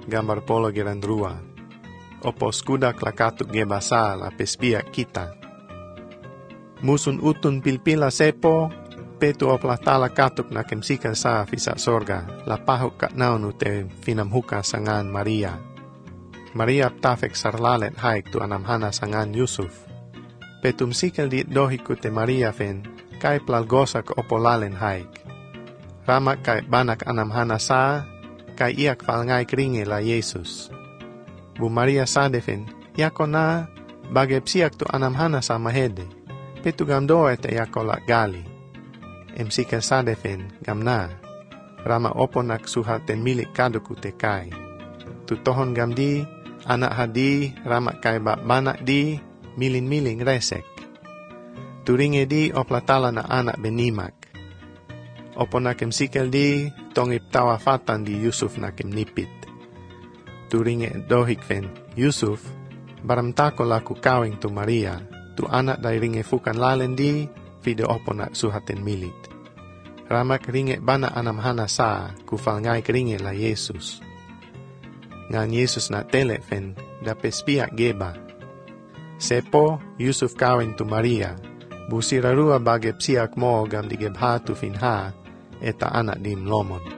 gambar polo gerandrua. Opo skudak la katuk ge basa la pespiak kita. Musun utun pilpila sepo, petu oplatala katuk na kemsikan sa fisa sorga, la pahuk kat naunu te finamhuka sangan Maria. Maria ptafek sarlalet haik tu anamhana sangan Yusuf. Petum sikal di dohiku te Maria fen, kai plalgosak opolalen haik. Ramak kai banak anamhana sa, kai iak falngai kringe la Yesus. Bu Maria sadefen, yako na, bagay psiak tu anamhana sa mahede. Petu gamdoe te yako la gali. Emsikal sadefen, gamna. Rama oponak suhaten milik kaduku te kai. Tutohon gamdi, anak hadi, ramak kai banak di, milin-miling resek. Turinge di oplatala na anak benimak. Opo nakem sikel di, tongip tawa fatan di Yusuf nakem nipit. Turinge dohik fen, Yusuf, baram tako laku kawing tu Maria, tu anak dai ringe fukan lalen di, video opo nak suhaten milit. Ramak ringe bana anamhana sa, kufal ngai keringe la Yesus. Ngan Yesus na tele fen, da pespiak geba. Sepo, Yusuf kawing tu Maria, busirarua bagep siak mo gam digebha tu finha, eta anak dim lomon.